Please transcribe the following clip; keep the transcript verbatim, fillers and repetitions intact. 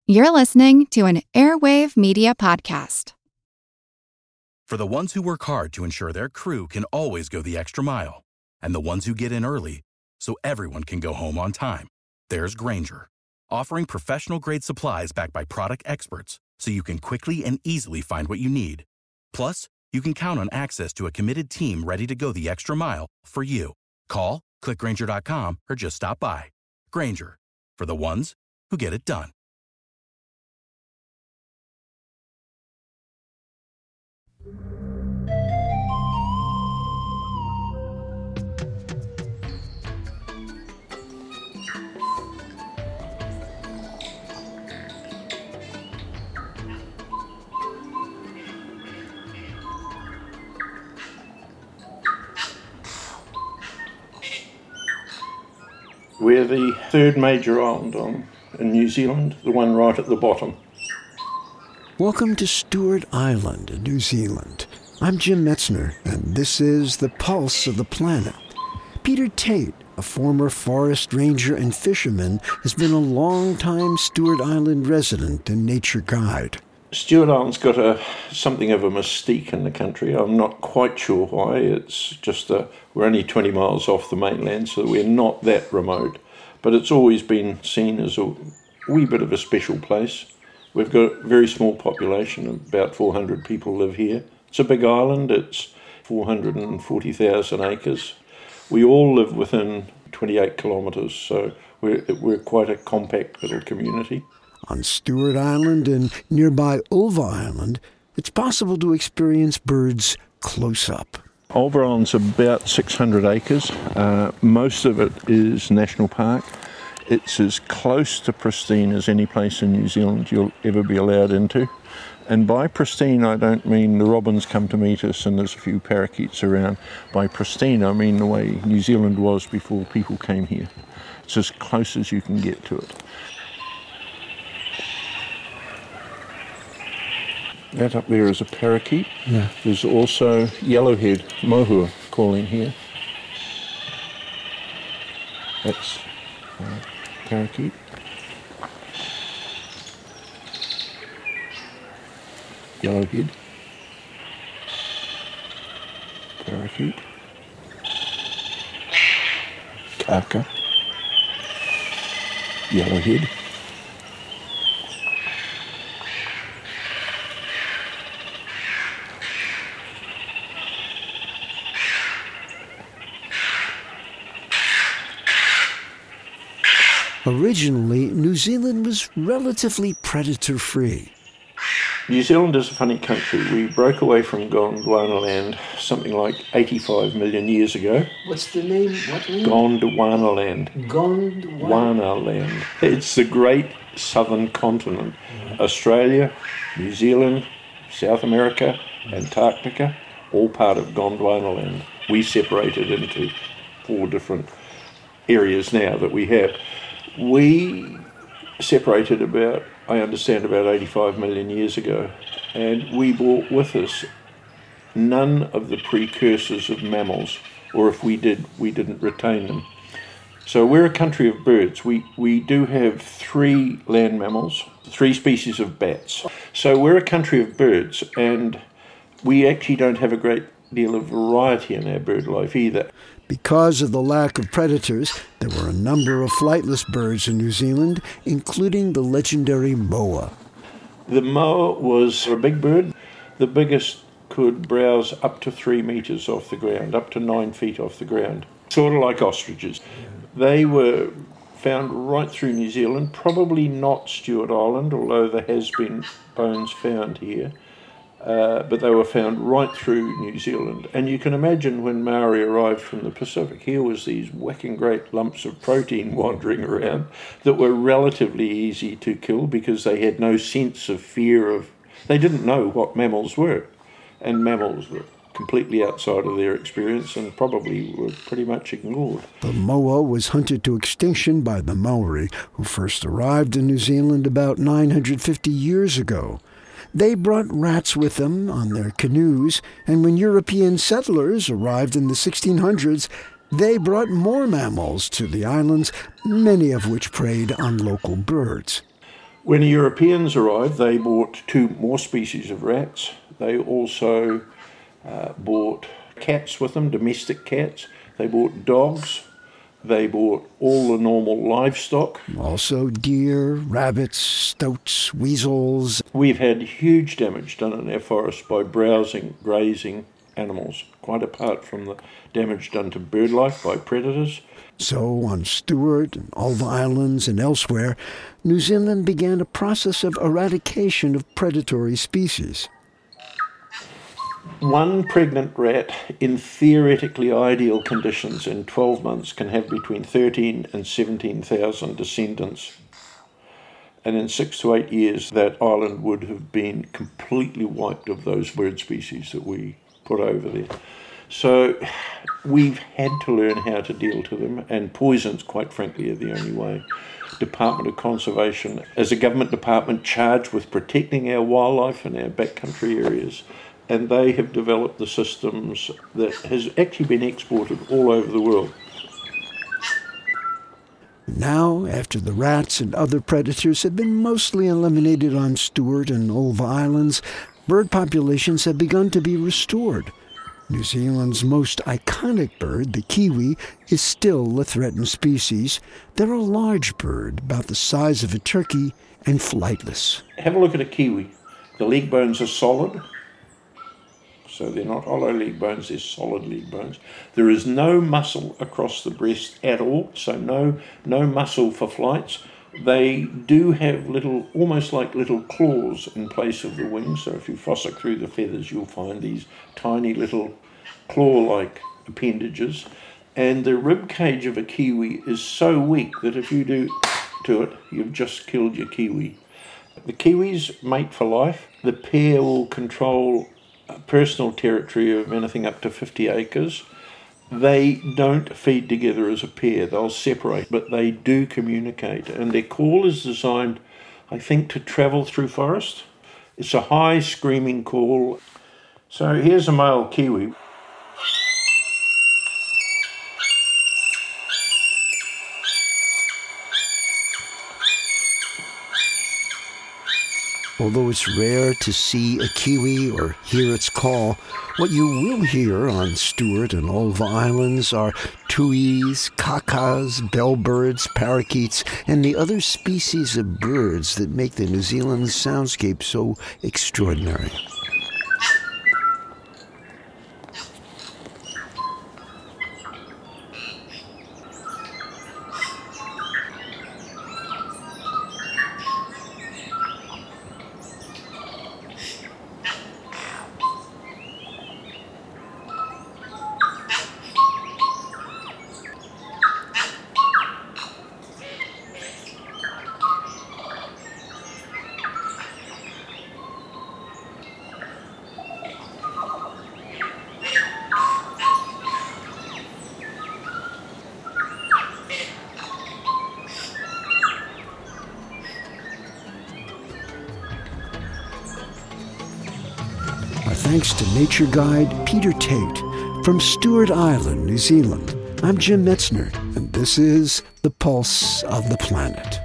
You're listening to an Airwave Media Podcast. For the ones who work hard to ensure their crew can always go the extra mile, and the ones who get in early so everyone can go home on time, there's Grainger, offering professional-grade supplies backed by product experts so you can quickly and easily find what you need. Plus, you can count on access to a committed team ready to go the extra mile for you. Call, click Grainger dot com, or just stop by. Grainger, for the ones who get it done. We're the third major island on, in New Zealand, the one right at the bottom. Welcome to Stewart Island in New Zealand. I'm Jim Metzner, and this is The Pulse of the Planet. Peter Tate, a former forest ranger and fisherman, has been a long-time Stewart Island resident and nature guide. Stewart Island's got a something of a mystique in the country. I'm not quite sure why. It's just a, we're only twenty miles off the mainland, so we're not that remote. But it's always been seen as a wee bit of a special place. We've got a very small population, about four hundred people live here. It's a big island, it's four hundred forty thousand acres. We all live within twenty-eight kilometres, so we're, we're quite a compact little community. On Stewart Island and nearby Ulva Island, it's possible to experience birds close up. Ulva Island's about six hundred acres. Uh, most of it is national park. It's as close to pristine as any place in New Zealand you'll ever be allowed into. And by pristine, I don't mean the robins come to meet us and there's a few parakeets around. By pristine, I mean the way New Zealand was before people came here. It's as close as you can get to it. That up there is a parakeet. Yeah. There's also yellowhead mohua calling here. That's uh, parakeet. Yellowhead. Parakeet. Kaka. Yellowhead. Originally, New Zealand was relatively predator-free. New Zealand is a funny country. We broke away from Gondwana land something like eighty-five million years ago. What's the name? What name? Gondwana land. Gondwana? Wana land. It's the great southern continent. Australia, New Zealand, South America, Antarctica, all part of Gondwana land. We separated into four different areas now that we have. We separated about, I understand, about eighty-five million years ago, and we brought with us none of the precursors of mammals, or if we did, we didn't retain them. So we're a country of birds. We, we do have three land mammals, three species of bats. So we're a country of birds, and we actually don't have a great deal of variety in our bird life either. Because of the lack of predators, there were a number of flightless birds in New Zealand, including the legendary moa. The moa was a big bird. The biggest could browse up to three metres off the ground, up to nine feet off the ground, sort of like ostriches. They were found right through New Zealand, probably not Stewart Island, although there has been bones found here. Uh, but they were found right through New Zealand. And you can imagine when Maori arrived from the Pacific, here was these whacking great lumps of protein wandering around that were relatively easy to kill because they had no sense of fear of... They didn't know what mammals were. And mammals were completely outside of their experience and probably were pretty much ignored. The moa was hunted to extinction by the Maori, who first arrived in New Zealand about nine hundred fifty years ago. They brought rats with them on their canoes, and when European settlers arrived in the sixteen hundreds, they brought more mammals to the islands, many of which preyed on local birds. When the Europeans arrived, they brought two more species of rats. They also uh, brought cats with them, domestic cats. They brought dogs. They brought all the normal livestock. Also deer, rabbits, stoats, weasels. We've had huge damage done in our forests by browsing, grazing animals, quite apart from the damage done to bird life by predators. So on Stewart and Ulva Islands and elsewhere, New Zealand began a process of eradication of predatory species. One pregnant rat in theoretically ideal conditions in twelve months can have between thirteen and seventeen thousand descendants. And in six to eight years, that island would have been completely wiped of those bird species that we put over there. So we've had to learn how to deal to them, and poisons, quite frankly, are the only way. Department of Conservation, as a government department charged with protecting our wildlife and our backcountry areas, and they have developed the systems that has actually been exported all over the world. Now, after the rats and other predators have been mostly eliminated on Stewart and Ulva Islands, bird populations have begun to be restored. New Zealand's most iconic bird, the kiwi, is still a threatened species. They're a large bird, about the size of a turkey, and flightless. Have a look at a kiwi. The leg bones are solid. So they're not hollow leg bones, they're solid leg bones. There is no muscle across the breast at all, so no no muscle for flights. They do have little, almost like little claws in place of the wings, so if you fossik through the feathers, you'll find these tiny little claw-like appendages. And the rib cage of a kiwi is so weak that if you do to it, you've just killed your kiwi. The kiwis mate for life. The pair will control personal territory of anything up to fifty acres. They don't feed together as a pair, they'll separate, but they do communicate, and their call is designed, I think, to travel through forest. It's a high screaming call. So here's a male kiwi. Although it's rare to see a kiwi or hear its call, what you will hear on Stewart and Ulva Islands are tuis, kakas, bellbirds, parakeets, and the other species of birds that make the New Zealand soundscape so extraordinary. Thanks to nature guide Peter Tate from Stewart Island, New Zealand. I'm Jim Metzner, and this is The Pulse of the Planet.